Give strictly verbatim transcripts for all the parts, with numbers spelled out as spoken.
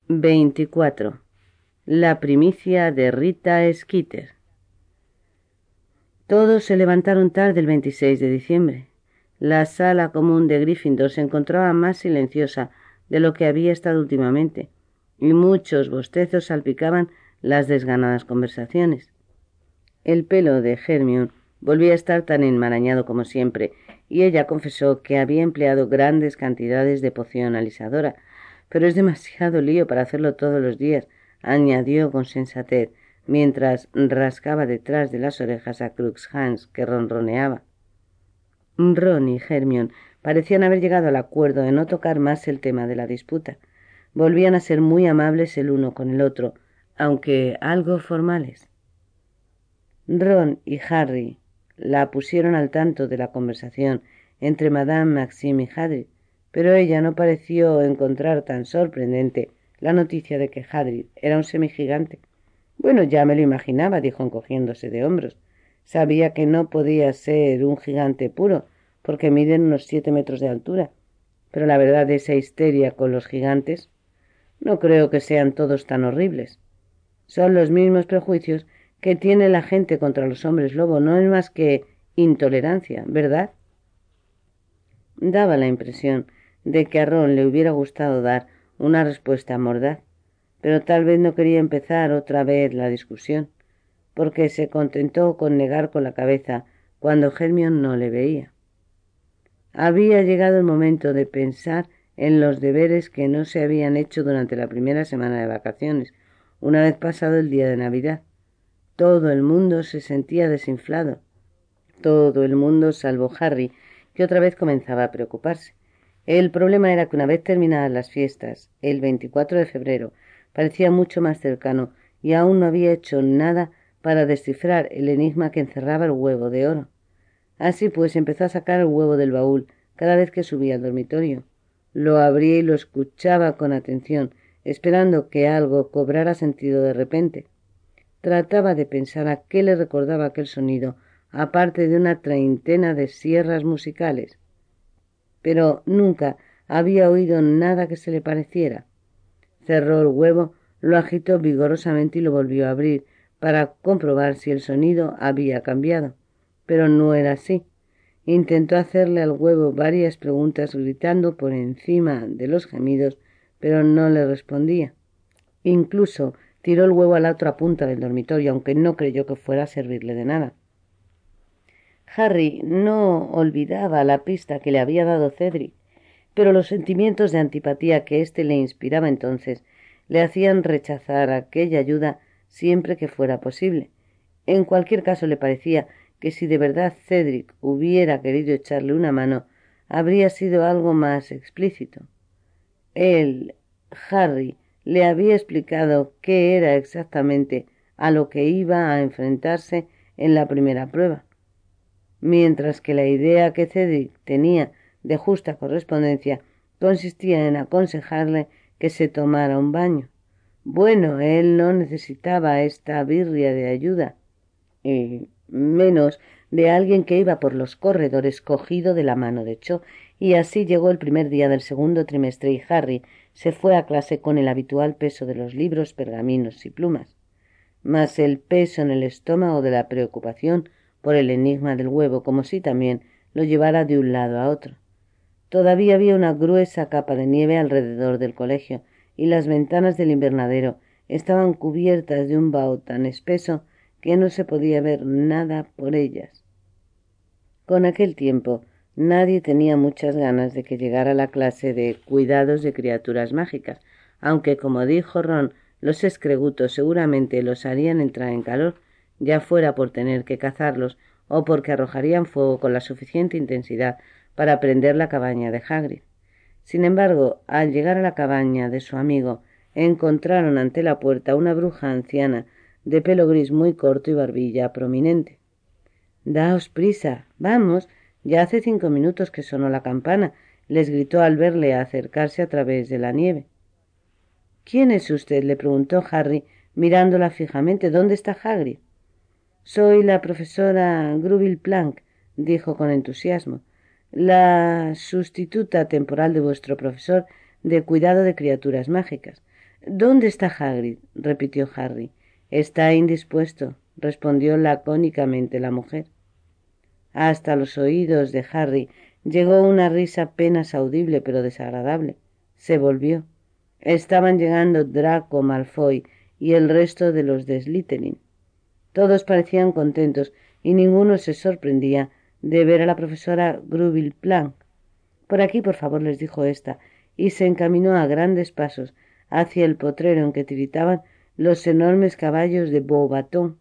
veinticuatro. La primicia de Rita Skeeter. Todos se levantaron tarde el veintiséis de diciembre. La sala común de Gryffindor se encontraba más silenciosa de lo que había estado últimamente, y muchos bostezos salpicaban las desganadas conversaciones. El pelo de Hermione volvía a estar tan enmarañado como siempre, y ella confesó que había empleado grandes cantidades de poción alisadora. Pero es demasiado lío para hacerlo todos los días, añadió con sensatez, mientras rascaba detrás de las orejas a Crookshanks, que ronroneaba. Ron y Hermione parecían haber llegado al acuerdo de no tocar más el tema de la disputa. Volvían a ser muy amables el uno con el otro, aunque algo formales. Ron y Harry la pusieron al tanto de la conversación entre Madame Maxime y Hagrid, pero ella no pareció encontrar tan sorprendente la noticia de que Hagrid era un semigigante. Bueno, ya me lo imaginaba, dijo encogiéndose de hombros. Sabía que no podía ser un gigante puro, porque miden unos siete metros de altura. Pero la verdad de esa histeria con los gigantes, no creo que sean todos tan horribles. Son los mismos prejuicios que tiene la gente contra los hombres lobo, no es más que intolerancia, ¿verdad? Daba la impresión de que a Ron le hubiera gustado dar una respuesta mordaz, pero tal vez no quería empezar otra vez la discusión, porque se contentó con negar con la cabeza cuando Hermione no le veía. Había llegado el momento de pensar en los deberes que no se habían hecho durante la primera semana de vacaciones, una vez pasado el día de Navidad. Todo el mundo se sentía desinflado, todo el mundo salvo Harry, que otra vez comenzaba a preocuparse. El problema era que una vez terminadas las fiestas, el veinticuatro de febrero, parecía mucho más cercano y aún no había hecho nada para descifrar el enigma que encerraba el huevo de oro. Así pues empezó a sacar el huevo del baúl cada vez que subía al dormitorio. Lo abría y lo escuchaba con atención, esperando que algo cobrara sentido de repente. Trataba de pensar a qué le recordaba aquel sonido, aparte de una treintena de sierras musicales. Pero nunca había oído nada que se le pareciera. Cerró el huevo, lo agitó vigorosamente y lo volvió a abrir para comprobar si el sonido había cambiado. Pero no era así. Intentó hacerle al huevo varias preguntas gritando por encima de los gemidos, pero no le respondía. Incluso tiró el huevo a la otra punta del dormitorio, aunque no creyó que fuera a servirle de nada. Harry no olvidaba la pista que le había dado Cedric, pero los sentimientos de antipatía que éste le inspiraba entonces le hacían rechazar aquella ayuda siempre que fuera posible. En cualquier caso le parecía que si de verdad Cedric hubiera querido echarle una mano, habría sido algo más explícito. Él, Harry, le había explicado qué era exactamente a lo que iba a enfrentarse en la primera prueba, mientras que la idea que Cedric tenía de justa correspondencia consistía en aconsejarle que se tomara un baño. Bueno, él no necesitaba esta birria de ayuda, y menos de alguien que iba por los corredores cogido de la mano de Cho, y así llegó el primer día del segundo trimestre y Harry se fue a clase con el habitual peso de los libros, pergaminos y plumas, más el peso en el estómago de la preocupación por el enigma del huevo, como si también lo llevara de un lado a otro. Todavía había una gruesa capa de nieve alrededor del colegio, y las ventanas del invernadero estaban cubiertas de un vaho tan espeso que no se podía ver nada por ellas. Con aquel tiempo nadie tenía muchas ganas de que llegara la clase de cuidados de criaturas mágicas, aunque, como dijo Ron, los escregutos seguramente los harían entrar en calor, ya fuera por tener que cazarlos o porque arrojarían fuego con la suficiente intensidad para prender la cabaña de Hagrid. Sin embargo, al llegar a la cabaña de su amigo, encontraron ante la puerta una bruja anciana de pelo gris muy corto y barbilla prominente. «Daos prisa, vamos, ya hace cinco minutos que sonó la campana», les gritó al verle acercarse a través de la nieve. «¿Quién es usted?», le preguntó Harry, mirándola fijamente. «¿Dónde está Hagrid?» «Soy la profesora Gruville Plank», dijo con entusiasmo, «la sustituta temporal de vuestro profesor de cuidado de criaturas mágicas. ¿Dónde está Hagrid?, repitió Harry. Está indispuesto, respondió lacónicamente la mujer. Hasta los oídos de Harry llegó una risa apenas audible pero desagradable. Se volvió. Estaban llegando Draco Malfoy y el resto de los de Slytherin. Todos parecían contentos y ninguno se sorprendía de ver a la profesora Gruville Plank. Por aquí, por favor, les dijo ésta, y se encaminó a grandes pasos hacia el potrero en que tiritaban los enormes caballos de Beauxbatons.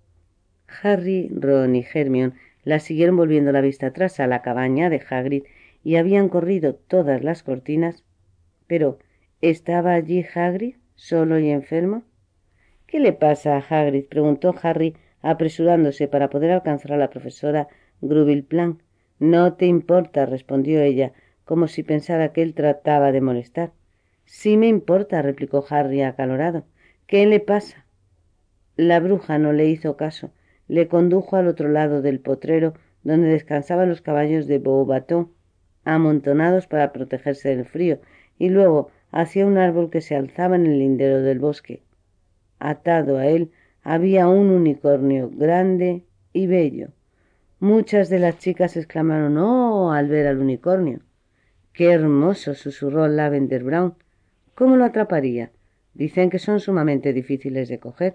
Harry, Ron y Hermione la siguieron volviendo la vista atrás a la cabaña de Hagrid y habían corrido todas las cortinas. Pero, ¿estaba allí Hagrid, solo y enfermo? —¿Qué le pasa a Hagrid? —preguntó Harry, apresurándose para poder alcanzar a la profesora Gruville Plank. —No te importa —respondió ella, como si pensara que él trataba de molestar. —Sí me importa —replicó Harry acalorado—. ¿Qué le pasa? La bruja no le hizo caso. Le condujo al otro lado del potrero, donde descansaban los caballos de Beauxbatons, amontonados para protegerse del frío, y luego hacia un árbol que se alzaba en el lindero del bosque. Atado a él había un unicornio grande y bello. Muchas de las chicas exclamaron «¡Oh!» al ver al unicornio. «¡Qué hermoso!», susurró Lavender Brown. «¿Cómo lo atraparía? Dicen que son sumamente difíciles de coger».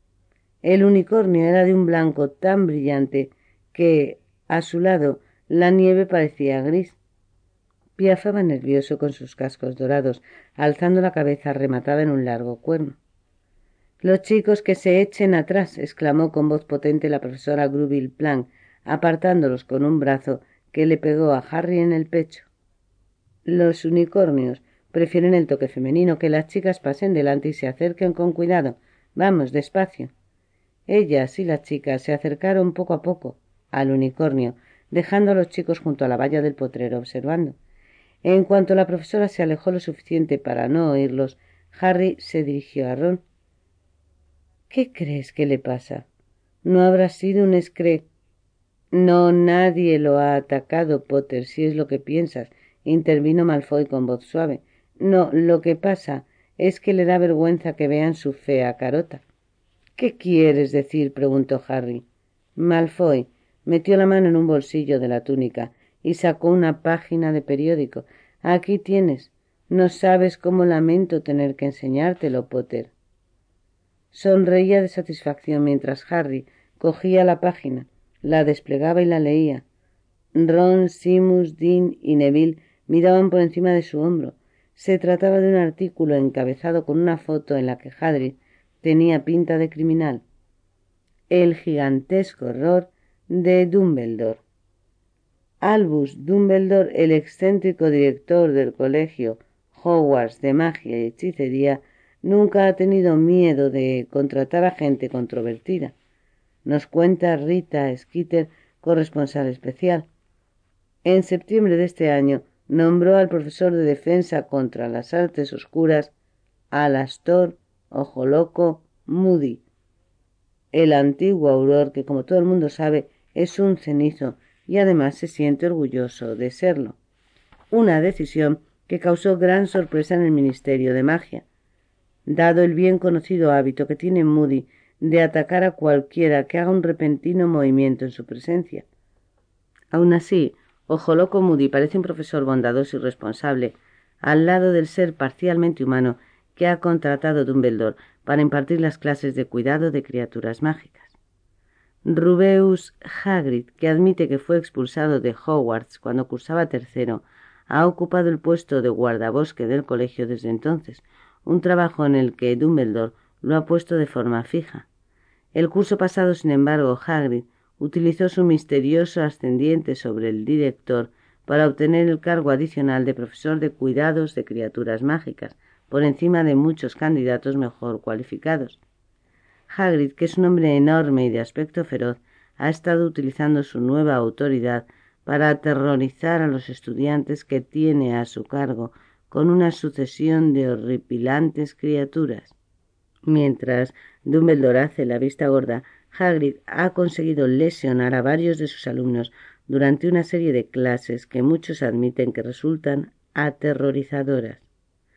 El unicornio era de un blanco tan brillante que, a su lado, la nieve parecía gris. Piafaba nervioso con sus cascos dorados, alzando la cabeza rematada en un largo cuerno. «Los chicos que se echen atrás», exclamó con voz potente la profesora Gruville Plank, apartándolos con un brazo que le pegó a Harry en el pecho. Los unicornios prefieren el toque femenino, que las chicas pasen delante y se acerquen con cuidado. Vamos, despacio. Ellas y las chicas se acercaron poco a poco al unicornio, dejando a los chicos junto a la valla del potrero observando. En cuanto la profesora se alejó lo suficiente para no oírlos, Harry se dirigió a Ron. —¿Qué crees que le pasa? ¿No habrá sido un escre...? —No, nadie lo ha atacado, Potter, si es lo que piensas —intervino Malfoy con voz suave. —No, lo que pasa es que le da vergüenza que vean su fea carota. —¿Qué quieres decir? —preguntó Harry. Malfoy metió la mano en un bolsillo de la túnica y sacó una página de periódico. —Aquí tienes. No sabes cómo lamento tener que enseñártelo, Potter. Sonreía de satisfacción mientras Harry cogía la página, la desplegaba y la leía. Ron, Seamus, Dean y Neville miraban por encima de su hombro. Se trataba de un artículo encabezado con una foto en la que Hagrid tenía pinta de criminal. El gigantesco error de Dumbledore. Albus Dumbledore, el excéntrico director del colegio Hogwarts de magia y hechicería, nunca ha tenido miedo de contratar a gente controvertida. Nos cuenta Rita Skeeter, corresponsal especial. En septiembre de este año nombró al profesor de defensa contra las artes oscuras Alastor Ojo Loco Moody, el antiguo auror que, como todo el mundo sabe, es un cenizo y además se siente orgulloso de serlo. Una decisión que causó gran sorpresa en el Ministerio de Magia, dado el bien conocido hábito que tiene Moody de atacar a cualquiera que haga un repentino movimiento en su presencia. Aun así, Ojo Loco Moody parece un profesor bondadoso y responsable, al lado del ser parcialmente humano que ha contratado Dumbledore para impartir las clases de cuidado de criaturas mágicas. Rubeus Hagrid, que admite que fue expulsado de Hogwarts cuando cursaba tercero, ha ocupado el puesto de guardabosque del colegio desde entonces, un trabajo en el que Dumbledore lo ha puesto de forma fija. El curso pasado, sin embargo, Hagrid utilizó su misterioso ascendiente sobre el director para obtener el cargo adicional de profesor de cuidados de criaturas mágicas, por encima de muchos candidatos mejor cualificados. Hagrid, que es un hombre enorme y de aspecto feroz, ha estado utilizando su nueva autoridad para aterrorizar a los estudiantes que tiene a su cargo con una sucesión de horripilantes criaturas. Mientras Dumbledore hace la vista gorda, Hagrid ha conseguido lesionar a varios de sus alumnos durante una serie de clases que muchos admiten que resultan aterrorizadoras.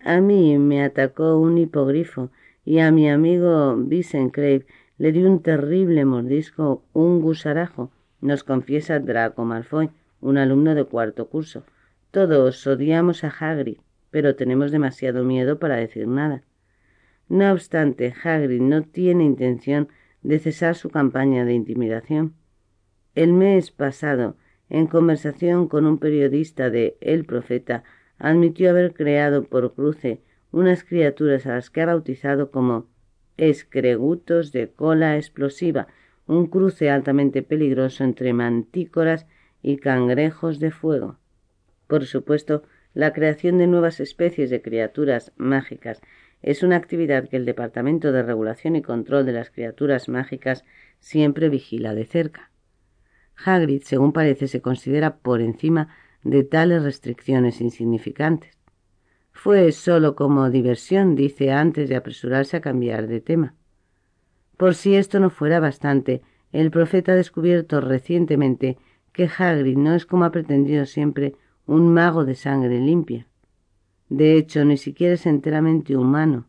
A mí me atacó un hipogrifo y a mi amigo Vincent Crabbe le dio un terrible mordisco un gusarajo, nos confiesa Draco Malfoy, un alumno de cuarto curso. Todos odiamos a Hagrid, pero tenemos demasiado miedo para decir nada. No obstante, Hagrid no tiene intención de cesar su campaña de intimidación. El mes pasado, en conversación con un periodista de El Profeta, admitió haber creado por cruce unas criaturas a las que ha bautizado como escregutos de cola explosiva, un cruce altamente peligroso entre mantícoras y cangrejos de fuego. Por supuesto, la creación de nuevas especies de criaturas mágicas es una actividad que el Departamento de Regulación y Control de las Criaturas Mágicas siempre vigila de cerca. Hagrid, según parece, se considera por encima de tales restricciones insignificantes. Fue solo como diversión, dice antes de apresurarse a cambiar de tema. Por si esto no fuera bastante, el Profeta ha descubierto recientemente que Hagrid no es, como ha pretendido siempre, un mago de sangre limpia. De hecho, ni siquiera es enteramente humano.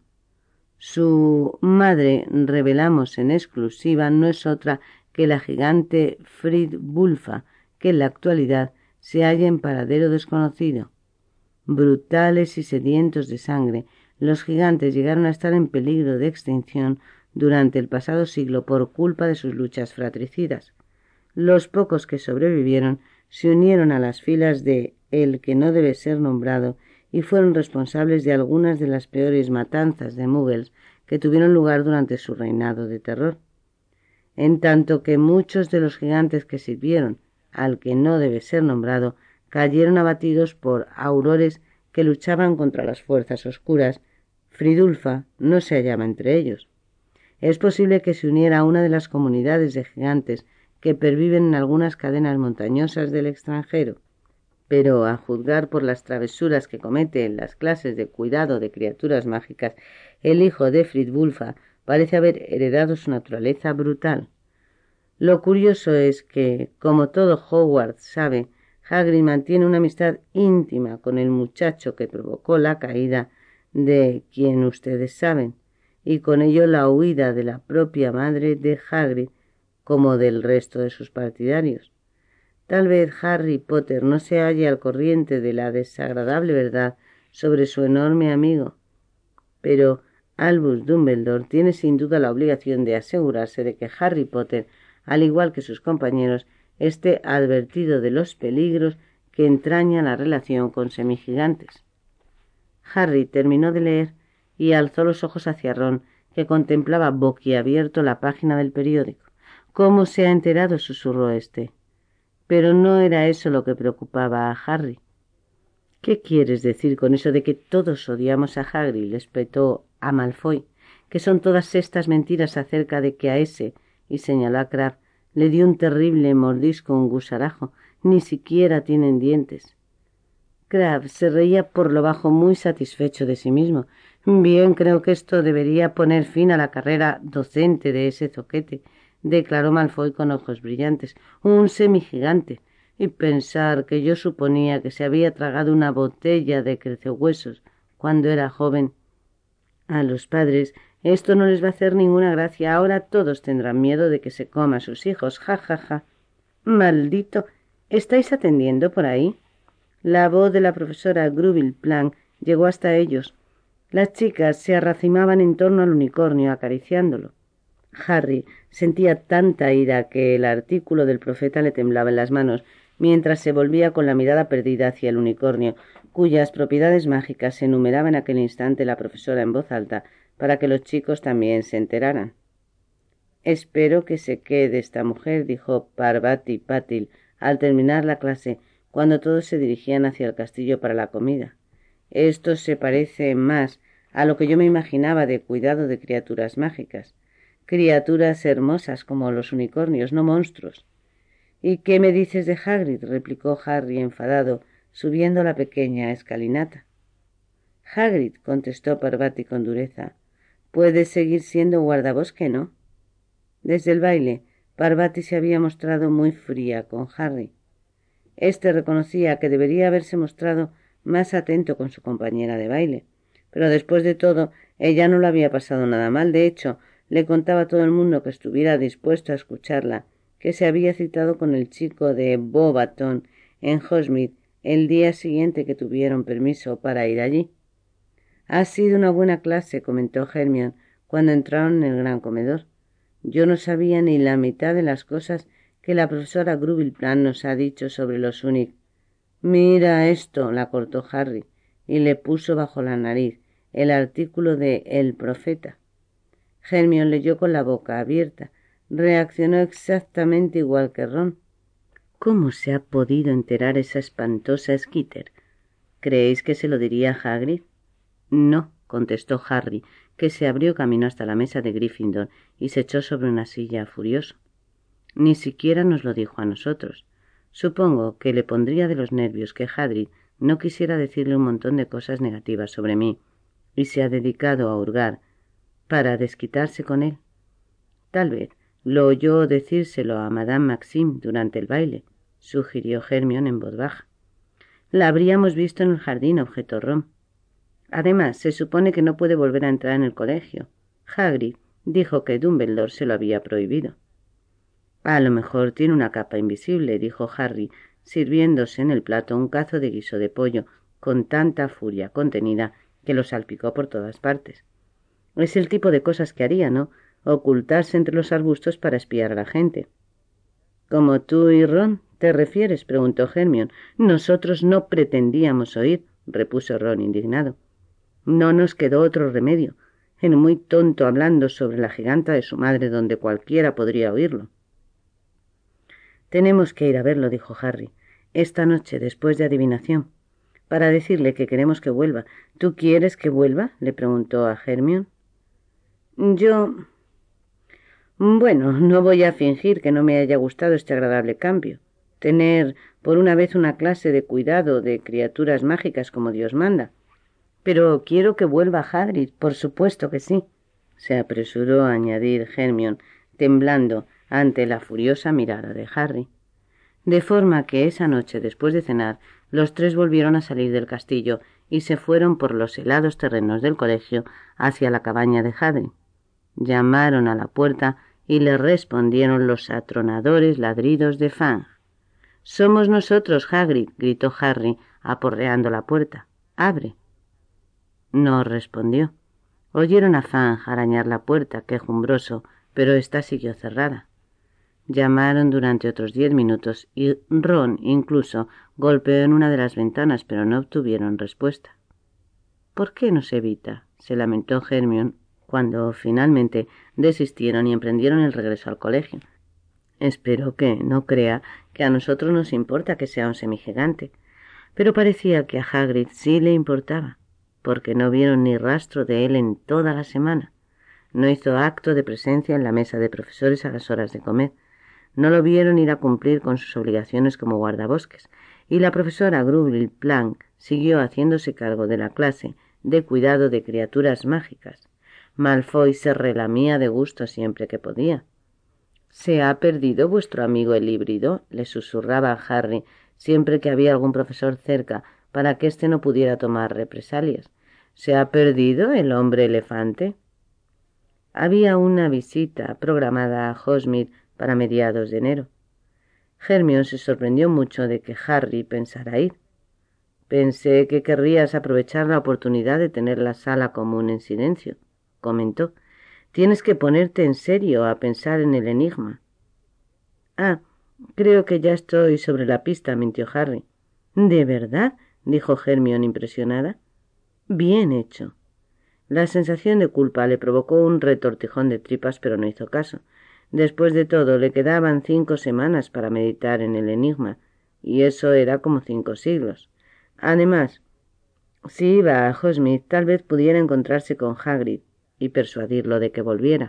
Su madre, revelamos en exclusiva, no es otra que la gigante Fridwulfa, que en la actualidad se halla en paradero desconocido. Brutales y sedientos de sangre, los gigantes llegaron a estar en peligro de extinción durante el pasado siglo por culpa de sus luchas fratricidas. Los pocos que sobrevivieron se unieron a las filas de el que no debe ser nombrado y fueron responsables de algunas de las peores matanzas de muggles que tuvieron lugar durante su reinado de terror. En tanto que muchos de los gigantes que sirvieron al que no debe ser nombrado cayeron abatidos por aurores que luchaban contra las fuerzas oscuras, Fridwulfa no se hallaba entre ellos. Es posible que se uniera a una de las comunidades de gigantes que perviven en algunas cadenas montañosas del extranjero, pero a juzgar por las travesuras que comete en las clases de cuidado de criaturas mágicas, el hijo de Fridwulfa parece haber heredado su naturaleza brutal. Lo curioso es que, como todo Hogwarts sabe, Hagrid mantiene una amistad íntima con el muchacho que provocó la caída de quien ustedes saben, y con ello la huida de la propia madre de Hagrid, como del resto de sus partidarios. Tal vez Harry Potter no se halle al corriente de la desagradable verdad sobre su enorme amigo, pero Albus Dumbledore tiene sin duda la obligación de asegurarse de que Harry Potter, al igual que sus compañeros, esté advertido de los peligros que entraña la relación con semigigantes. Harry terminó de leer y alzó los ojos hacia Ron, que contemplaba boquiabierto la página del periódico. —¿Cómo se ha enterado? —susurró éste. Pero no era eso lo que preocupaba a Harry. —¿Qué quieres decir con eso de que todos odiamos a Hagrid? —le espetó a Malfoy—, que son todas estas mentiras acerca de que a ese, y señaló a Crabbe, le dio un terrible mordisco un gusarajo. Ni siquiera tienen dientes. Crabbe se reía por lo bajo, muy satisfecho de sí mismo. Bien, creo que esto debería poner fin a la carrera docente de ese zoquete, declaró Malfoy con ojos brillantes. Un semigigante. Y pensar que yo suponía que se había tragado una botella de crecehuesos cuando era joven. A los padres esto no les va a hacer ninguna gracia. Ahora todos tendrán miedo de que se coma a sus hijos. Ja, ja, ja. Maldito. ¿Estáis atendiendo por ahí? La voz de la profesora Gruville Plank llegó hasta ellos. Las chicas se arracimaban en torno al unicornio, acariciándolo. Harry sentía tanta ira que el artículo del profeta le temblaba en las manos, mientras se volvía con la mirada perdida hacia el unicornio, cuyas propiedades mágicas se enumeraba en aquel instante la profesora en voz alta, para que los chicos también se enteraran. —Espero que se quede esta mujer —dijo Parvati Patil al terminar la clase, cuando todos se dirigían hacia el castillo para la comida. Esto se parece más a lo que yo me imaginaba de cuidado de criaturas mágicas. Criaturas hermosas como los unicornios, no monstruos. —¿Y qué me dices de Hagrid? —replicó Harry enfadado, subiendo la pequeña escalinata. —Hagrid —contestó Parvati con dureza—, puede seguir siendo guardabosque, ¿no? Desde el baile, Parvati se había mostrado muy fría con Harry. Este reconocía que debería haberse mostrado más atento con su compañera de baile, Pero después de todo, ella no lo había pasado nada mal. De hecho, le contaba a todo el mundo que estuviera dispuesto a escucharla, que se había citado con el chico de Beauxbatons en Hogsmeade el día siguiente que tuvieron permiso para ir allí. Ha sido una buena clase, comentó Hermione cuando entraron en el gran comedor. Yo no sabía ni la mitad de las cosas que la profesora Grubbelplant nos ha dicho sobre los Unic. Mira esto, la cortó Harry, y le puso bajo la nariz el artículo de El Profeta. Hermione leyó con la boca abierta. Reaccionó exactamente igual que Ron. ¿Cómo se ha podido enterar esa espantosa Skeeter? ¿Creéis que se lo diría a Hagrid? No, contestó Harry, que se abrió camino hasta la mesa de Gryffindor y se echó sobre una silla furioso. Ni siquiera nos lo dijo a nosotros. Supongo que le pondría de los nervios que Hagrid no quisiera decirle un montón de cosas negativas sobre mí, y se ha dedicado a hurgar para desquitarse con él. Tal vez lo oyó decírselo a Madame Maxime durante el baile, sugirió Hermione en voz baja. La habríamos visto en el jardín, objetó Ron. Además, se supone que no puede volver a entrar en el colegio. Hagrid dijo que Dumbledore se lo había prohibido. A lo mejor tiene una capa invisible, dijo Harry, sirviéndose en el plato un cazo de guiso de pollo con tanta furia contenida que lo salpicó por todas partes. Es el tipo de cosas que haría, ¿no? Ocultarse entre los arbustos para espiar a la gente. ¿Como tú y Ron te refieres?, preguntó Hermione. Nosotros no pretendíamos oír, repuso Ron indignado. No nos quedó otro remedio. Era muy tonto hablando sobre la giganta de su madre donde cualquiera podría oírlo. Tenemos que ir a verlo, dijo Harry, esta noche después de adivinación, para decirle que queremos que vuelva. ¿Tú quieres que vuelva?, le preguntó a Hermione. Yo... Bueno, no voy a fingir que no me haya gustado este agradable cambio. Tener por una vez una clase de cuidado de criaturas mágicas como Dios manda. Pero quiero que vuelva Hagrid, por supuesto que sí, se apresuró a añadir Hermione, temblando ante la furiosa mirada de Harry. De forma que esa noche, después de cenar, los tres volvieron a salir del castillo y se fueron por los helados terrenos del colegio hacia la cabaña de Hagrid. Llamaron a la puerta y le respondieron los atronadores ladridos de Fang. «Somos nosotros, Hagrid», gritó Harry, aporreando la puerta. «Abre». No respondió. Oyeron a Fang arañar la puerta, quejumbroso, pero ésta siguió cerrada. Llamaron durante otros diez minutos y Ron, incluso, golpeó en una de las ventanas, pero no obtuvieron respuesta. «¿Por qué no se evita?», se lamentó Hermione cuando finalmente desistieron y emprendieron el regreso al colegio. «Espero que no crea que a nosotros nos importa que sea un semigigante». Pero parecía que a Hagrid sí le importaba, porque no vieron ni rastro de él en toda la semana. No hizo acto de presencia en la mesa de profesores a las horas de comer. No lo vieron ir a cumplir con sus obligaciones como guardabosques, y la profesora Grubbelplant siguió haciéndose cargo de la clase de cuidado de criaturas mágicas. Malfoy se relamía de gusto siempre que podía. «¿Se ha perdido vuestro amigo el híbrido?», le susurraba a Harry siempre que había algún profesor cerca para que éste no pudiera tomar represalias. «¿Se ha perdido el hombre elefante?». Había una visita programada a Hogsmeade para mediados de enero. Hermione se sorprendió mucho de que Harry pensara ir. «Pensé que querrías aprovechar la oportunidad de tener la sala común en silencio», comentó. «Tienes que ponerte en serio a pensar en el enigma». «Ah, creo que ya estoy sobre la pista», mintió Harry. «¿De verdad?», dijo Hermione impresionada. «Bien hecho». La sensación de culpa le provocó un retortijón de tripas, pero no hizo caso. Después de todo, le quedaban cinco semanas para meditar en el enigma, y eso era como cinco siglos. Además, si iba a Hogsmeade, tal vez pudiera encontrarse con Hagrid y persuadirlo de que volviera.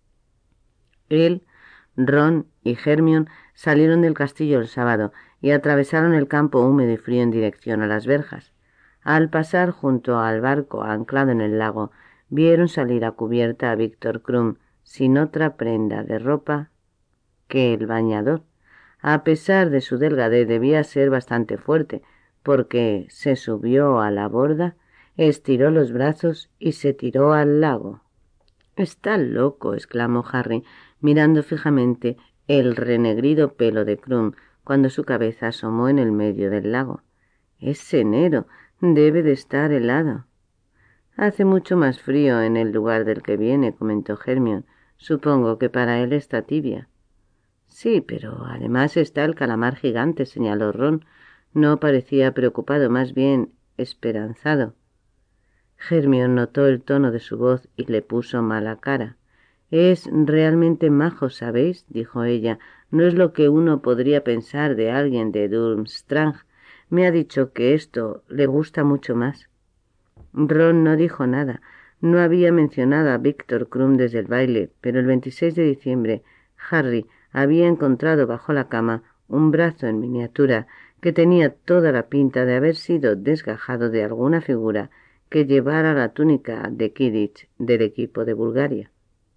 Él, Ron y Hermione salieron del castillo el sábado y atravesaron el campo húmedo y frío en dirección a las verjas. Al pasar junto al barco anclado en el lago, vieron salir a cubierta a Víctor Krum sin otra prenda de ropa que el bañador. A pesar de su delgadez, debía ser bastante fuerte, porque se subió a la borda estiró los brazos y se tiró al lago. «Está loco», exclamó Harry, mirando fijamente el renegrido pelo de Krum cuando su cabeza asomó en el medio del lago. «Es enero, debe de estar helado». «Hace mucho más frío en el lugar del que viene», comentó Hermione. «Supongo que para él está tibia». «Sí, pero además está el calamar gigante», señaló Ron. No parecía preocupado, más bien esperanzado. Hermione notó el tono de su voz y le puso mala cara. «Es realmente majo, ¿sabéis?», dijo ella. «No es lo que uno podría pensar de alguien de Durmstrang. Me ha dicho que esto le gusta mucho más». Ron no dijo nada. No había mencionado a Víctor Krum desde el baile, pero el veintiséis de diciembre Harry había encontrado bajo la cama un brazo en miniatura que tenía toda la pinta de haber sido desgajado de alguna figura que llevara la túnica de Quidditch del equipo de Bulgaria.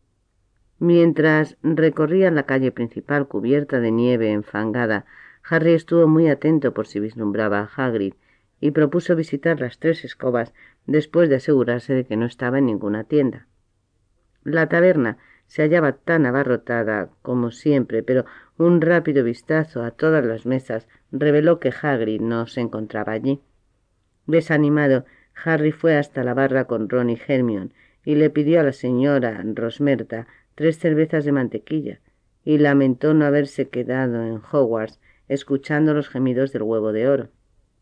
Mientras recorrían la calle principal cubierta de nieve enfangada, Harry estuvo muy atento por si vislumbraba a Hagrid y propuso visitar las tres escobas después de asegurarse de que no estaba en ninguna tienda. La taberna se hallaba tan abarrotada como siempre, pero un rápido vistazo a todas las mesas reveló que Hagrid no se encontraba allí. Desanimado, Harry fue hasta la barra con Ron y Hermione y le pidió a la señora Rosmerta tres cervezas de mantequilla y lamentó no haberse quedado en Hogwarts escuchando los gemidos del huevo de oro.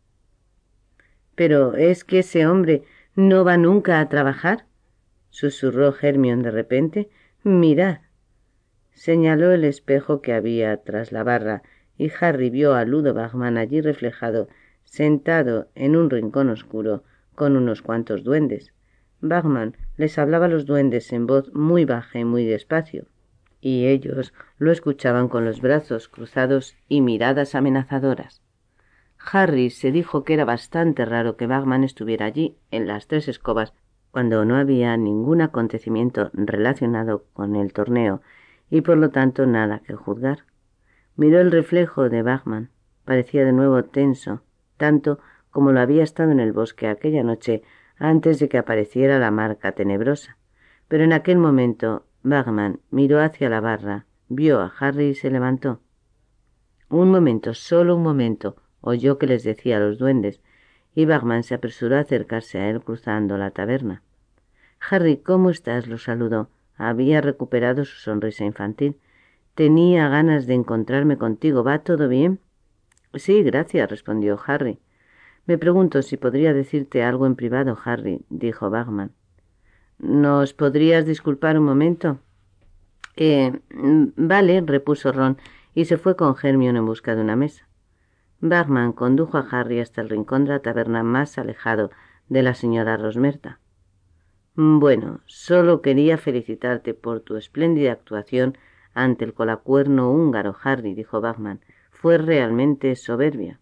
«¿Pero es que ese hombre no va nunca a trabajar?», susurró Hermione de repente. «Mirad». Señaló el espejo que había tras la barra y Harry vio a Ludo Bagman allí reflejado, sentado en un rincón oscuro con unos cuantos duendes. Bagman les hablaba a los duendes en voz muy baja y muy despacio, y ellos lo escuchaban con los brazos cruzados y miradas amenazadoras. Harry se dijo que era bastante raro que Bagman estuviera allí, en las tres escobas, cuando no había ningún acontecimiento relacionado con el torneo y por lo tanto nada que juzgar. Miró el reflejo de Bagman. Parecía de nuevo tenso, tanto como lo había estado en el bosque aquella noche antes de que apareciera la marca tenebrosa. Pero en aquel momento Bagman miró hacia la barra, vio a Harry y se levantó. «Un momento, solo un momento», oyó que les decía a los duendes, y Bagman se apresuró a acercarse a él cruzando la taberna. «Harry, ¿cómo estás?», lo saludó. Había recuperado su sonrisa infantil. «Tenía ganas de encontrarme contigo. ¿Va todo bien?» «Sí, gracias», respondió Harry. «Me pregunto si podría decirte algo en privado, Harry», dijo Bagman. «¿Nos podrías disculpar un momento?» Eh, vale, repuso Ron, y se fue con Hermione en busca de una mesa. Bagman condujo a Harry hasta el rincón de la taberna más alejado de la señora Rosmerta. «Bueno, solo quería felicitarte por tu espléndida actuación ante el colacuerno húngaro, Harry», dijo Bagman. «Fue realmente soberbia».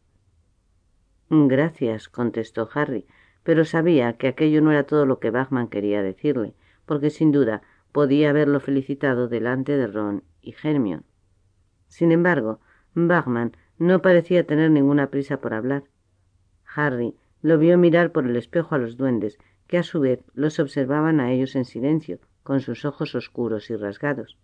«Gracias», contestó Harry, pero sabía que aquello no era todo lo que Bagman quería decirle, porque sin duda podía haberlo felicitado delante de Ron y Hermione. Sin embargo, Bagman no parecía tener ninguna prisa por hablar. Harry lo vio mirar por el espejo a los duendes, que a su vez los observaban a ellos en silencio, con sus ojos oscuros y rasgados.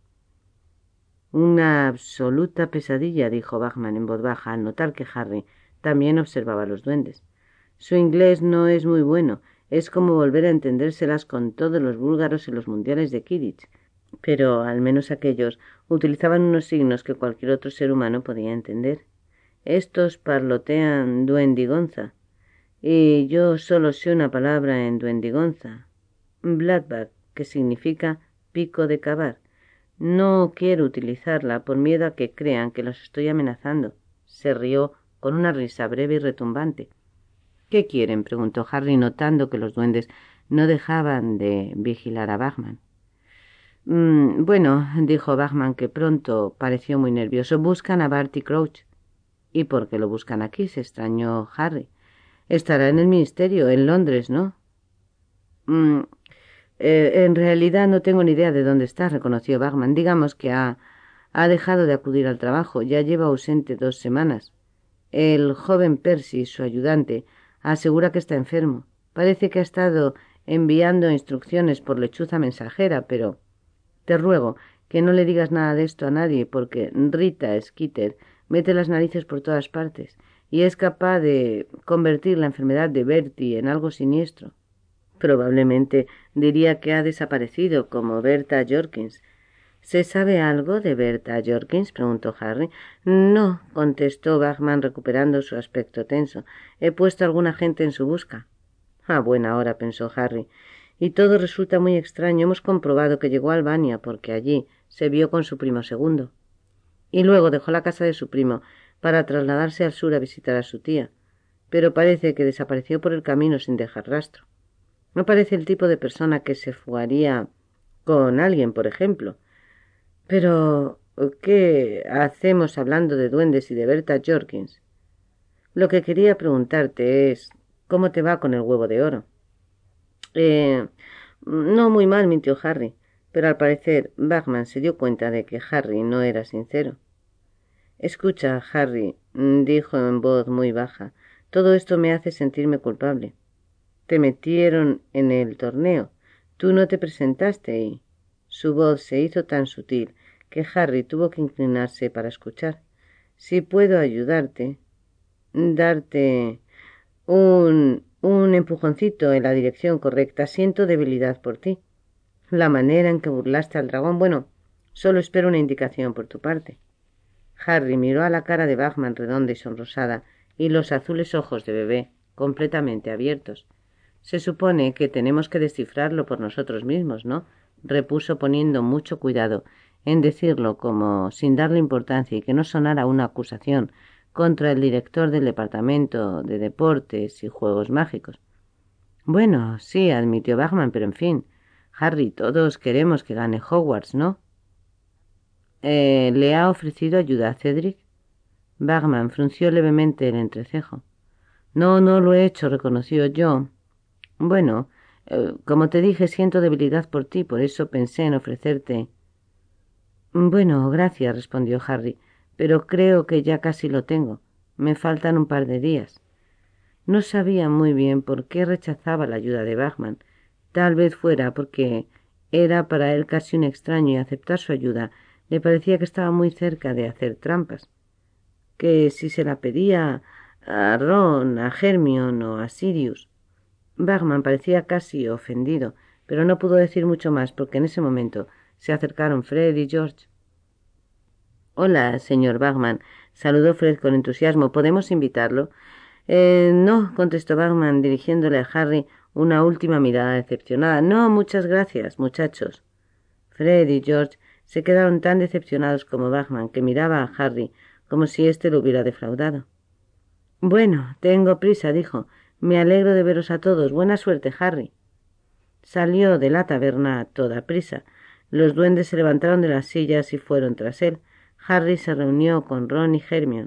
«Una absoluta pesadilla», dijo Bagman en voz baja, al notar que Harry también observaba a los duendes. «Su inglés no es muy bueno, es como volver a entendérselas con todos los búlgaros en los mundiales de Quidditch, pero al menos aquellos utilizaban unos signos que cualquier otro ser humano podía entender. Estos parlotean duendigonza, y yo solo sé una palabra en duendigonza, Bladbag, que significa pico de cavar. No quiero utilizarla por miedo a que crean que los estoy amenazando». Se rió con una risa breve y retumbante. «¿Qué quieren?», preguntó Harry, notando que los duendes no dejaban de vigilar a Bagman. Mm, «Bueno», dijo Bagman, que pronto pareció muy nervioso, «buscan a Barty Crouch». «¿Y por qué lo buscan aquí?», se extrañó Harry. «Estará en el ministerio, en Londres, ¿no?» Mm, eh, «En realidad no tengo ni idea de dónde está», reconoció Bagman. «Digamos que ha, ha dejado de acudir al trabajo. Ya lleva ausente dos semanas. El joven Percy, su ayudante, asegura que está enfermo. Parece que ha estado enviando instrucciones por lechuza mensajera, pero te ruego que no le digas nada de esto a nadie, porque Rita Skeeter mete las narices por todas partes y es capaz de convertir la enfermedad de Bertie en algo siniestro. Probablemente diría que ha desaparecido, como Berta Jorkins. ¿Se sabe algo de Berta Jorkins?, preguntó Harry. No, contestó Bagman recuperando su aspecto tenso. He puesto a alguna gente en su busca. A buena hora, pensó Harry. Y todo resulta muy extraño. Hemos comprobado que llegó a Albania porque allí se vio con su primo segundo. Y luego dejó la casa de su primo para trasladarse al sur a visitar a su tía. Pero parece que desapareció por el camino sin dejar rastro. No parece el tipo de persona que se fugaría con alguien, por ejemplo. Pero, ¿qué hacemos hablando de duendes y de Berta Jorkins? Lo que quería preguntarte es, ¿cómo te va con el huevo de oro? Eh, no muy mal, mintió Harry, pero al parecer Bagman se dio cuenta de que Harry no era sincero. Escucha, Harry, dijo en voz muy baja, todo esto me hace sentirme culpable. Te metieron en el torneo, tú no te presentaste y... Su voz se hizo tan sutil que Harry tuvo que inclinarse para escuchar. Si puedo ayudarte, darte un, un empujoncito en la dirección correcta, siento debilidad por ti. La manera en que burlaste al dragón, bueno, solo espero una indicación por tu parte. Harry miró a la cara de Bagman redonda y sonrosada y los azules ojos de bebé completamente abiertos. Se supone que tenemos que descifrarlo por nosotros mismos, ¿no? Repuso poniendo mucho cuidado en decirlo como sin darle importancia y que no sonara una acusación contra el director del Departamento de Deportes y Juegos Mágicos. Bueno, sí, admitió Bagman, pero en fin, Harry, todos queremos que gane Hogwarts, ¿no? Eh, ¿Le ha ofrecido ayuda a Cedric? Bagman frunció levemente el entrecejo. No, no lo he hecho, reconoció yo. Bueno, eh, como te dije, siento debilidad por ti, por eso pensé en ofrecerte. Bueno, gracias, respondió Harry, pero creo que ya casi lo tengo. Me faltan un par de días. No sabía muy bien por qué rechazaba la ayuda de Bagman. Tal vez fuera porque era para él casi un extraño y aceptar su ayuda le parecía que estaba muy cerca de hacer trampas. Que si se la pedía a Ron, a Hermione o a Sirius. Bagman parecía casi ofendido, pero no pudo decir mucho más porque en ese momento se acercaron Fred y George. Hola, señor Bagman, saludó Fred con entusiasmo. ¿Podemos invitarlo? Eh, no, contestó Bagman dirigiéndole a Harry una última mirada decepcionada. No, muchas gracias, muchachos. Fred y George se quedaron tan decepcionados como Bagman, que miraba a Harry como si éste lo hubiera defraudado. Bueno, tengo prisa, dijo. Me alegro de veros a todos. Buena suerte, Harry. Salió de la taberna a toda prisa. Los duendes se levantaron de las sillas y fueron tras él. Harry se reunió con Ron y Hermione.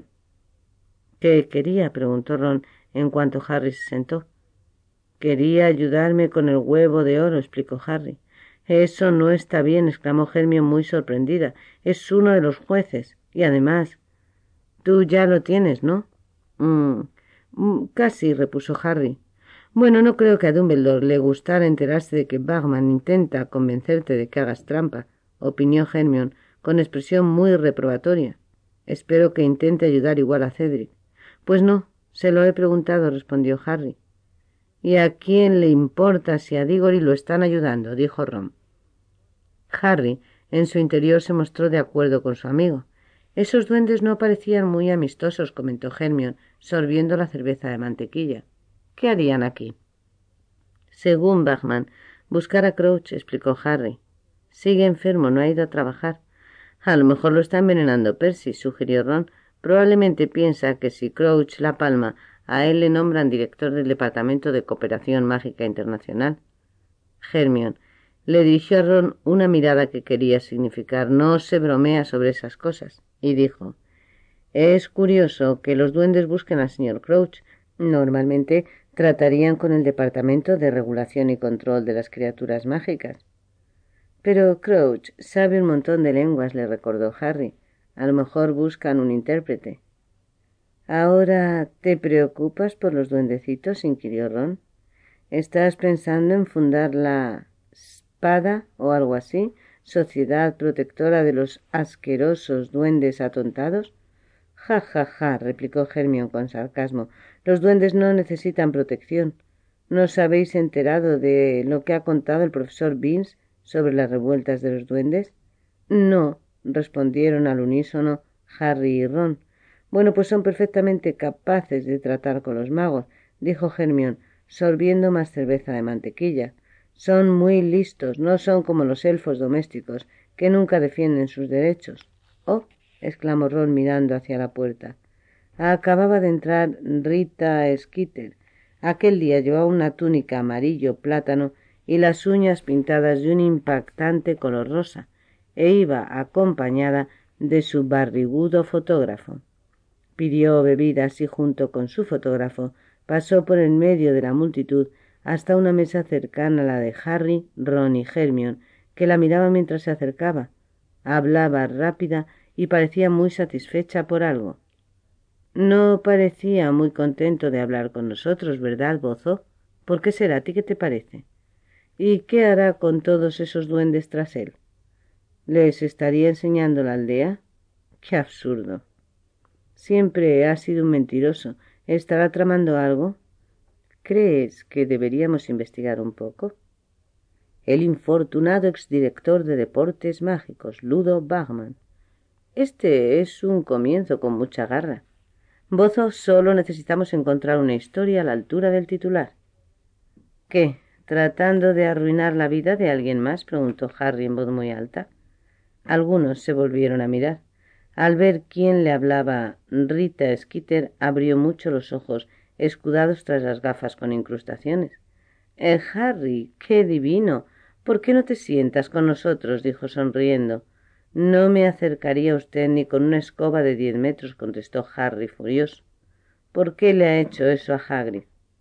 ¿Qué quería?, preguntó Ron en cuanto Harry se sentó. Quería ayudarme con el huevo de oro, explicó Harry. Eso no está bien, exclamó Hermione muy sorprendida. Es uno de los jueces. Y además, tú ya lo tienes, ¿no? Mm, mm, casi, repuso Harry. Bueno, no creo que a Dumbledore le gustara enterarse de que Bagman intenta convencerte de que hagas trampa, opinó Hermione con expresión muy reprobatoria. Espero que intente ayudar igual a Cedric. Pues no, se lo he preguntado, respondió Harry. ¿Y a quién le importa si a Diggory lo están ayudando?, dijo Ron. Harry, en su interior, se mostró de acuerdo con su amigo. Esos duendes no parecían muy amistosos, comentó Hermione, sorbiendo la cerveza de mantequilla. ¿Qué harían aquí? Según Bagman, buscar a Crouch, explicó Harry. Sigue enfermo, no ha ido a trabajar. A lo mejor lo está envenenando Percy, sugirió Ron. Probablemente piensa que si Crouch la palma, a él le nombran director del Departamento de Cooperación Mágica Internacional. Hermione le dirigió a Ron una mirada que quería significar no se bromea sobre esas cosas, y dijo, es curioso que los duendes busquen al señor Crouch. Normalmente tratarían con el Departamento de Regulación y Control de las Criaturas Mágicas. Pero Crouch sabe un montón de lenguas, le recordó Harry. A lo mejor buscan un intérprete. ¿Ahora te preocupas por los duendecitos?, inquirió Ron. ¿Estás pensando en fundar la Espada o algo así? ¿Sociedad protectora de los asquerosos duendes atontados? Ja, ja, ja, replicó Hermione con sarcasmo. Los duendes no necesitan protección. ¿No os habéis enterado de lo que ha contado el profesor Binns sobre las revueltas de los duendes? No, respondieron al unísono Harry y Ron. Bueno, pues son perfectamente capaces de tratar con los magos, dijo Hermione, sorbiendo más cerveza de mantequilla. Son muy listos, no son como los elfos domésticos, que nunca defienden sus derechos. Oh, exclamó Ron mirando hacia la puerta. Acababa de entrar Rita Skeeter. Aquel día llevaba una túnica amarillo plátano y las uñas pintadas de un impactante color rosa, e iba acompañada de su barrigudo fotógrafo. Pidió bebidas y junto con su fotógrafo pasó por en medio de la multitud hasta una mesa cercana a la de Harry, Ron y Hermione, que la miraba mientras se acercaba. Hablaba rápida y parecía muy satisfecha por algo. No parecía muy contento de hablar con nosotros, ¿verdad, Bozo? ¿Por qué será? ¿A ti qué te parece? ¿Y qué hará con todos esos duendes tras él? ¿Les estaría enseñando la aldea? ¡Qué absurdo! Siempre ha sido un mentiroso. ¿Estará tramando algo? ¿Crees que deberíamos investigar un poco? El infortunado exdirector de deportes mágicos, Ludo Bagman. Este es un comienzo con mucha garra. Bozo, solo necesitamos encontrar una historia a la altura del titular. ¿Qué? ¿Tratando de arruinar la vida de alguien más? Preguntó Harry en voz muy alta. Algunos se volvieron a mirar. Al ver quién le hablaba, Rita Skeeter abrió mucho los ojos, escudados tras las gafas con incrustaciones. Eh, Harry, qué divino. ¿Por qué no te sientas con nosotros? Dijo sonriendo. No me acercaría a usted ni con una escoba de diez metros, contestó Harry furioso. ¿Por qué le ha hecho eso a Hagrid?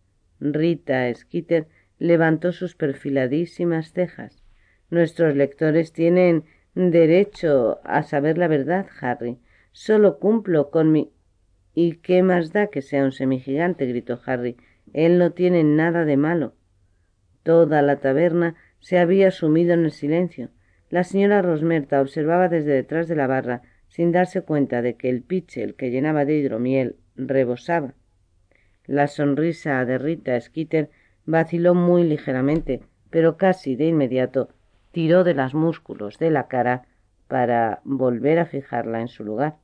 Rita Skeeter levantó sus perfiladísimas cejas. Nuestros lectores tienen derecho a saber la verdad, Harry. Solo cumplo con mi... ¿Y qué más da que sea un semigigante? Gritó Harry. Él no tiene nada de malo. Toda la taberna se había sumido en el silencio. La señora Rosmerta observaba desde detrás de la barra, sin darse cuenta de que el pitcher que llenaba de hidromiel rebosaba. La sonrisa de Rita Skeeter vaciló muy ligeramente, pero casi de inmediato tiró de los músculos de la cara para volver a fijarla en su lugar.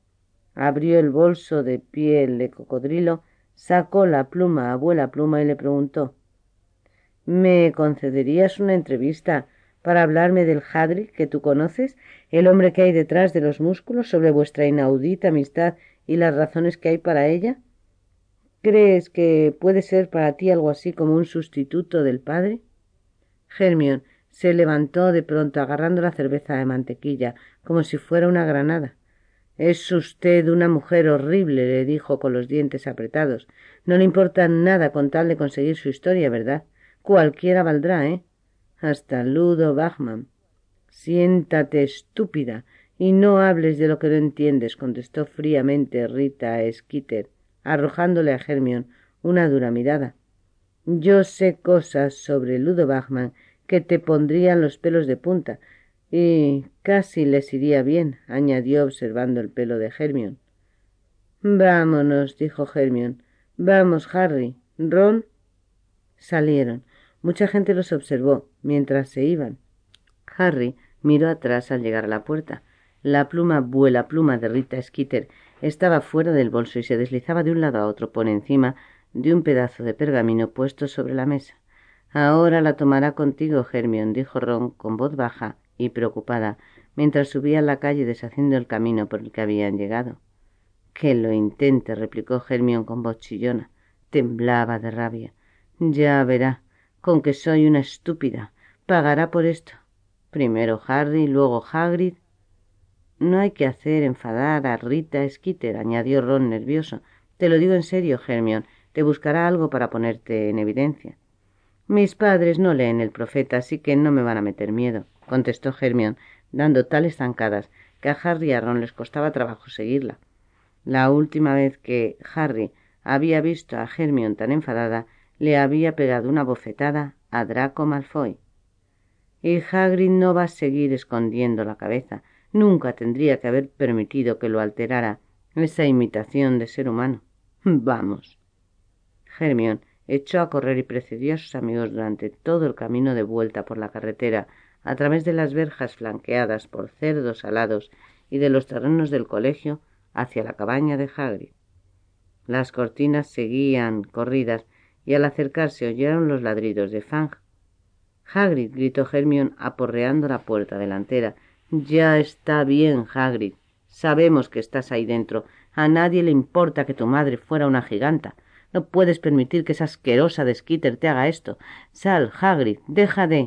Abrió el bolso de piel de cocodrilo, sacó la pluma a abuela pluma y le preguntó: ¿Me concederías una entrevista para hablarme del Hagrid que tú conoces, el hombre que hay detrás de los músculos, sobre vuestra inaudita amistad y las razones que hay para ella? ¿Crees que puede ser para ti algo así como un sustituto del padre? Hermione se levantó de pronto agarrando la cerveza de mantequilla como si fuera una granada. Es usted una mujer horrible, le dijo con los dientes apretados. No le importa nada con tal de conseguir su historia, ¿verdad? Cualquiera valdrá, ¿eh? Hasta Ludo Bagman. Siéntate, estúpida, y no hables de lo que no entiendes, contestó fríamente Rita Skeeter, arrojándole a Hermione una dura mirada. Yo sé cosas sobre Ludo Bagman que te pondrían los pelos de punta, y casi les iría bien, añadió observando el pelo de Hermione. Vámonos, dijo Hermione. Vamos, Harry. Ron. Salieron. Mucha gente los observó mientras se iban. Harry miró atrás al llegar a la puerta. La pluma vuela pluma de Rita Skeeter estaba fuera del bolso y se deslizaba de un lado a otro por encima de un pedazo de pergamino puesto sobre la mesa. Ahora la tomará contigo, Hermione, dijo Ron con voz baja y preocupada, mientras subía a la calle deshaciendo el camino por el que habían llegado. Que lo intente, replicó Hermione con voz chillona. Temblaba de rabia. Ya verá, con que soy una estúpida. Pagará por esto. Primero Harry, luego Hagrid. No hay que hacer enfadar a Rita Skeeter, añadió Ron nervioso. Te lo digo en serio, Hermione. Te buscará algo para ponerte en evidencia. Mis padres no leen el profeta, así que no me van a meter miedo, contestó Hermione, dando tales zancadas que a Harry y a Ron les costaba trabajo seguirla. La última vez que Harry había visto a Hermione tan enfadada, le había pegado una bofetada a Draco Malfoy. Y Hagrid no va a seguir escondiendo la cabeza. Nunca tendría que haber permitido que lo alterara esa imitación de ser humano. Vamos. Hermione echó a correr y precedió a sus amigos durante todo el camino de vuelta por la carretera, a través de las verjas flanqueadas por cerdos alados y de los terrenos del colegio, hacia la cabaña de Hagrid. Las cortinas seguían corridas y al acercarse oyeron los ladridos de Fang. «Hagrid», gritó Hermione aporreando la puerta delantera. «Ya está bien, Hagrid. Sabemos que estás ahí dentro. A nadie le importa que tu madre fuera una giganta. No puedes permitir que esa asquerosa de Skitter te haga esto. Sal, Hagrid, deja de...»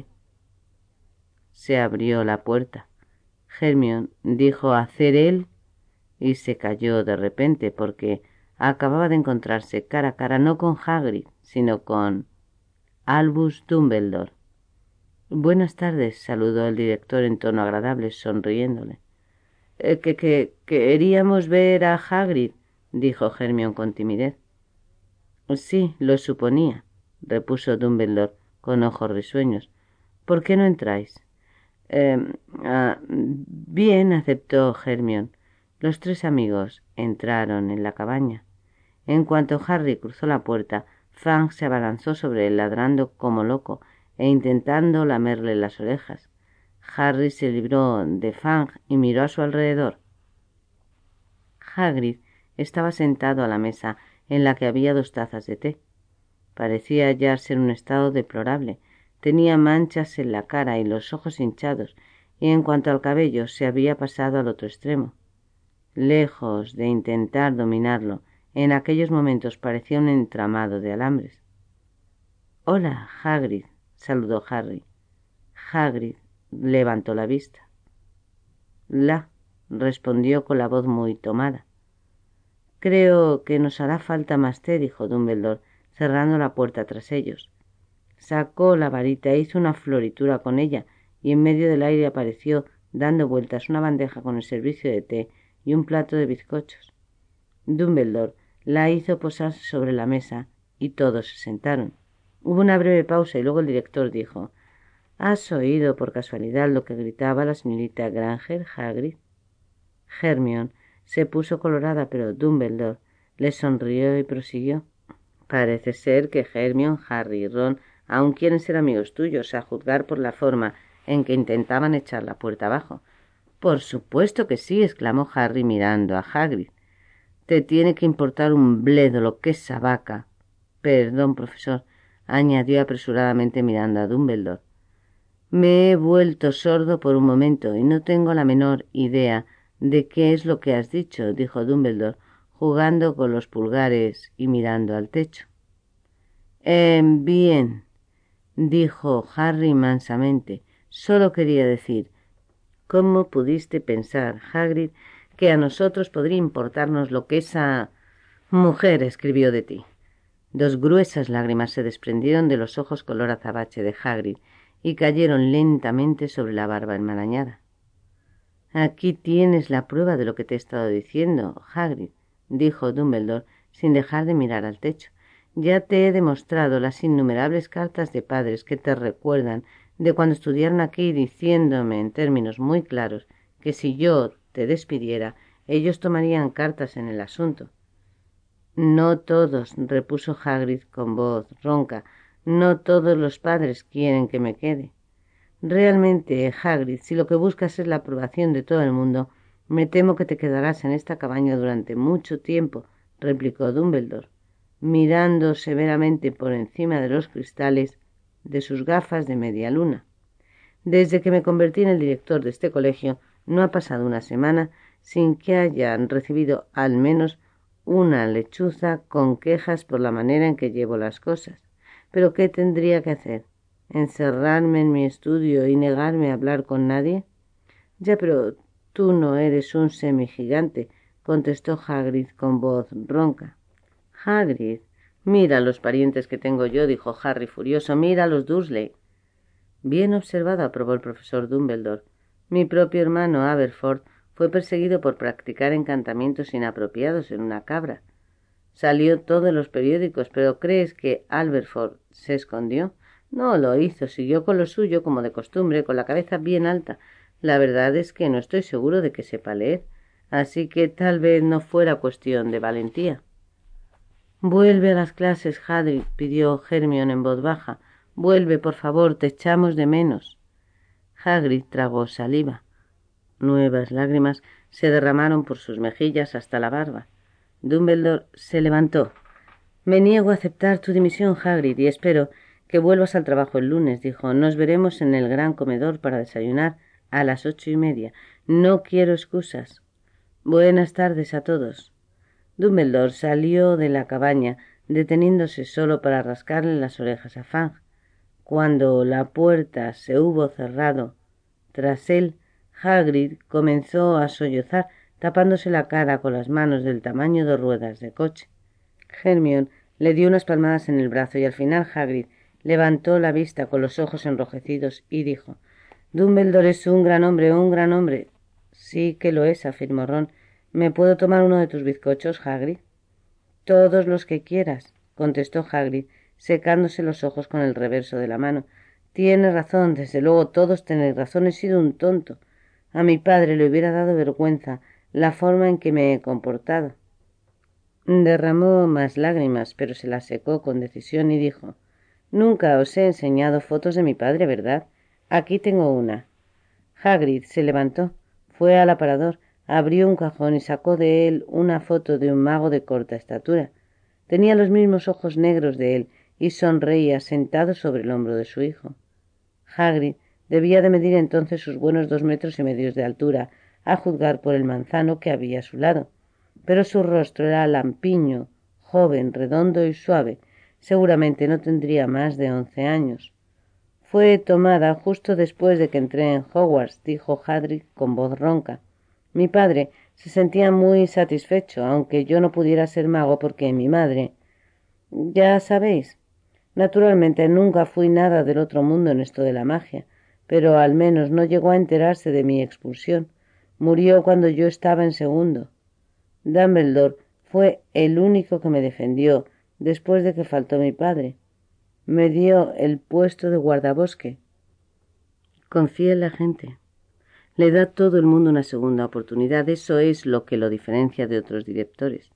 Se abrió la puerta. Hermione dijo hacer él y se calló de repente porque acababa de encontrarse cara a cara no con Hagrid, sino con Albus Dumbledore. «Buenas tardes», saludó el director en tono agradable, sonriéndole. «Eh, que, que queríamos ver a Hagrid», dijo Hermione con timidez. «Sí, lo suponía», repuso Dumbledore con ojos risueños. «¿Por qué no entráis?» Eh, ah, bien, aceptó Hermione. Los tres amigos entraron en la cabaña. En cuanto Harry cruzó la puerta, Fang se abalanzó sobre él ladrando como loco e intentando lamerle las orejas. Harry se libró de Fang y miró a su alrededor. Hagrid estaba sentado a la mesa en la que había dos tazas de té. Parecía hallarse en un estado deplorable. Tenía manchas en la cara y los ojos hinchados, y en cuanto al cabello se había pasado al otro extremo. Lejos de intentar dominarlo, en aquellos momentos parecía un entramado de alambres. «Hola, Hagrid», saludó Harry. Hagrid levantó la vista. «La», respondió con la voz muy tomada. «Creo que nos hará falta más té», dijo Dumbledore, cerrando la puerta tras ellos. Sacó la varita e hizo una floritura con ella, y en medio del aire apareció, dando vueltas, una bandeja con el servicio de té y un plato de bizcochos. Dumbledore la hizo posar sobre la mesa y todos se sentaron. Hubo una breve pausa y luego el director dijo: «¿Has oído por casualidad lo que gritaba la señorita Granger, Hagrid?» Hermione se puso colorada, pero Dumbledore le sonrió y prosiguió: «Parece ser que Hermione, Harry y Ron aún quieren ser amigos tuyos, a juzgar por la forma en que intentaban echar la puerta abajo». «Por supuesto que sí», exclamó Harry mirando a Hagrid. «Te tiene que importar un bledo lo que es esa vaca». «Perdón, profesor», añadió apresuradamente mirando a Dumbledore. «Me he vuelto sordo por un momento y no tengo la menor idea de qué es lo que has dicho», dijo Dumbledore, jugando con los pulgares y mirando al techo. Eh, bien, dijo Harry mansamente. «Solo quería decir, ¿cómo pudiste pensar, Hagrid, que a nosotros podría importarnos lo que esa mujer escribió de ti?» Dos gruesas lágrimas se desprendieron de los ojos color azabache de Hagrid y cayeron lentamente sobre la barba enmarañada. «Aquí tienes la prueba de lo que te he estado diciendo, Hagrid», dijo Dumbledore sin dejar de mirar al techo. «Ya te he demostrado las innumerables cartas de padres que te recuerdan de cuando estudiaron aquí, diciéndome en términos muy claros que si yo te despidiera, ellos tomarían cartas en el asunto». «No todos», repuso Hagrid con voz ronca, «no todos los padres quieren que me quede». «Realmente, Hagrid, si lo que buscas es la aprobación de todo el mundo, me temo que te quedarás en esta cabaña durante mucho tiempo», replicó Dumbledore, mirando severamente por encima de los cristales de sus gafas de media luna. «Desde que me convertí en el director de este colegio, no ha pasado una semana sin que hayan recibido al menos una lechuza con quejas por la manera en que llevo las cosas. ¿Pero qué tendría que hacer? ¿Encerrarme en mi estudio y negarme a hablar con nadie?» «Ya, pero tú no eres un semigigante», contestó Hagrid con voz ronca. «Hagrid, mira los parientes que tengo yo», dijo Harry furioso. «Mira a los Dursley». «Bien observado», aprobó el profesor Dumbledore. «Mi propio hermano Aberforth fue perseguido por practicar encantamientos inapropiados en una cabra». Salió todo en los periódicos, pero ¿crees que Alberford se escondió? No lo hizo, siguió con lo suyo, como de costumbre, con la cabeza bien alta. La verdad es que no estoy seguro de que sepa leer, así que tal vez no fuera cuestión de valentía. Vuelve a las clases, Hagrid, pidió Hermione en voz baja. Vuelve, por favor, te echamos de menos. Hagrid tragó saliva. Nuevas lágrimas se derramaron por sus mejillas hasta la barba. Dumbledore se levantó. Me niego a aceptar tu dimisión, Hagrid, y espero que vuelvas al trabajo el lunes, dijo. Nos veremos en el gran comedor para desayunar a las ocho y media. No quiero excusas. Buenas tardes a todos. Dumbledore salió de la cabaña, deteniéndose solo para rascarle las orejas a Fang. Cuando la puerta se hubo cerrado tras él, Hagrid comenzó a sollozar, tapándose la cara con las manos del tamaño de ruedas de coche. Hermione le dio unas palmadas en el brazo y al final Hagrid levantó la vista con los ojos enrojecidos y dijo: «Dumbledore es un gran hombre, un gran hombre». «Sí que lo es», afirmó Ron. «¿Me puedo tomar uno de tus bizcochos, Hagrid?» «Todos los que quieras», contestó Hagrid, secándose los ojos con el reverso de la mano. «Tienes razón, desde luego todos tenéis razón, he sido un tonto. A mi padre le hubiera dado vergüenza la forma en que me he comportado». Derramó más lágrimas, pero se las secó con decisión y dijo: «Nunca os he enseñado fotos de mi padre, ¿verdad? Aquí tengo una». Hagrid se levantó, fue al aparador, abrió un cajón y sacó de él una foto de un mago de corta estatura. Tenía los mismos ojos negros de él y sonreía sentado sobre el hombro de su hijo. Hagrid debía de medir entonces sus buenos dos metros y medio de altura, a juzgar por el manzano que había a su lado. Pero su rostro era lampiño, joven, redondo y suave. Seguramente no tendría más de once años. «Fue tomada justo después de que entré en Hogwarts», dijo Hagrid con voz ronca. «Mi padre se sentía muy satisfecho, aunque yo no pudiera ser mago porque mi madre... Ya sabéis. Naturalmente nunca fui nada del otro mundo en esto de la magia, pero al menos no llegó a enterarse de mi expulsión. Murió cuando yo estaba en segundo. Dumbledore fue el único que me defendió después de que faltó mi padre. Me dio el puesto de guardabosque. Confía en la gente. Le da a todo el mundo una segunda oportunidad. Eso es lo que lo diferencia de otros directores.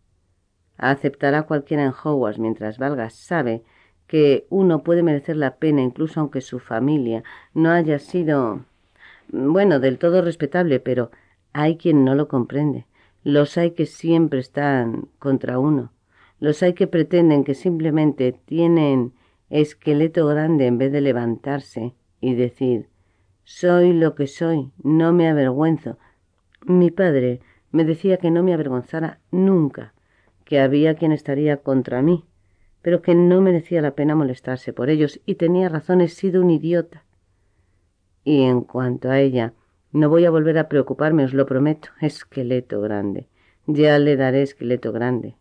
Aceptará a cualquiera en Hogwarts mientras valga. Sabe que uno puede merecer la pena incluso aunque su familia no haya sido, bueno, del todo respetable, pero hay quien no lo comprende. Los hay que siempre están contra uno. Los hay que pretenden que simplemente tienen esqueleto grande en vez de levantarse y decir: «Soy lo que soy, no me avergüenzo». Mi padre me decía que no me avergonzara nunca, que había quien estaría contra mí, pero que no merecía la pena molestarse por ellos, y tenía razón, he sido un idiota. Y en cuanto a ella, no voy a volver a preocuparme, os lo prometo. Esqueleto grande. Ya le daré esqueleto grande.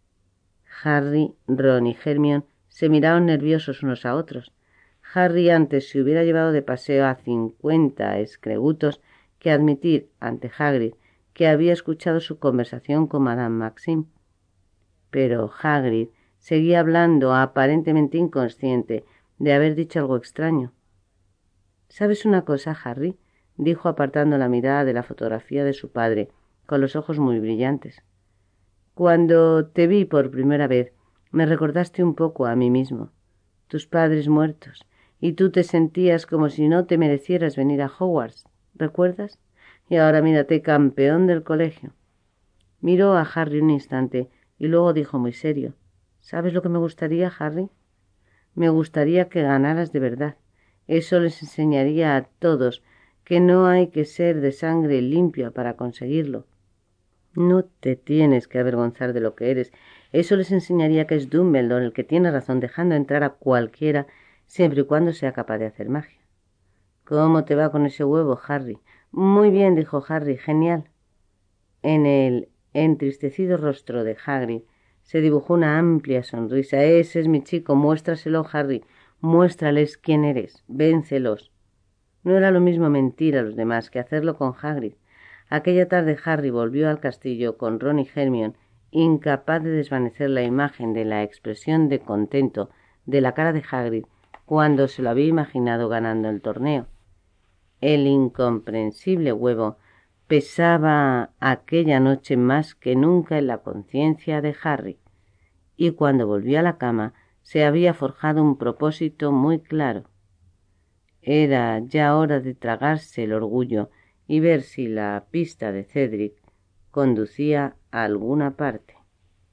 Harry, Ron y Hermione se miraron nerviosos unos a otros. Harry antes se hubiera llevado de paseo a cincuenta escregutos que admitir ante Hagrid que había escuchado su conversación con Madame Maxime. Pero Hagrid seguía hablando, aparentemente inconsciente de haber dicho algo extraño. «¿Sabes una cosa, Harry?», dijo apartando la mirada de la fotografía de su padre, con los ojos muy brillantes. «Cuando te vi por primera vez, me recordaste un poco a mí mismo. Tus padres muertos, y tú te sentías como si no te merecieras venir a Hogwarts, ¿recuerdas? Y ahora mírate, campeón del colegio». Miró a Harry un instante y luego dijo muy serio: «¿Sabes lo que me gustaría, Harry? Me gustaría que ganaras de verdad. Eso les enseñaría a todos que no hay que ser de sangre limpia para conseguirlo. No te tienes que avergonzar de lo que eres. Eso les enseñaría que es Dumbledore el que tiene razón, dejando entrar a cualquiera siempre y cuando sea capaz de hacer magia». «¿Cómo te va con ese huevo, Harry?» «Muy bien», dijo Harry, «genial». En el entristecido rostro de Hagrid se dibujó una amplia sonrisa. «Ese es mi chico, muéstraselo, Harry. Muéstrales quién eres. Véncelos». No era lo mismo mentir a los demás que hacerlo con Hagrid. Aquella tarde Harry volvió al castillo con Ron y Hermione incapaz de desvanecer la imagen de la expresión de contento de la cara de Hagrid cuando se lo había imaginado ganando el torneo. El incomprensible huevo pesaba aquella noche más que nunca en la conciencia de Harry, y cuando volvió a la cama se había forjado un propósito muy claro. Era ya hora de tragarse el orgullo y ver si la pista de Cedric conducía a alguna parte.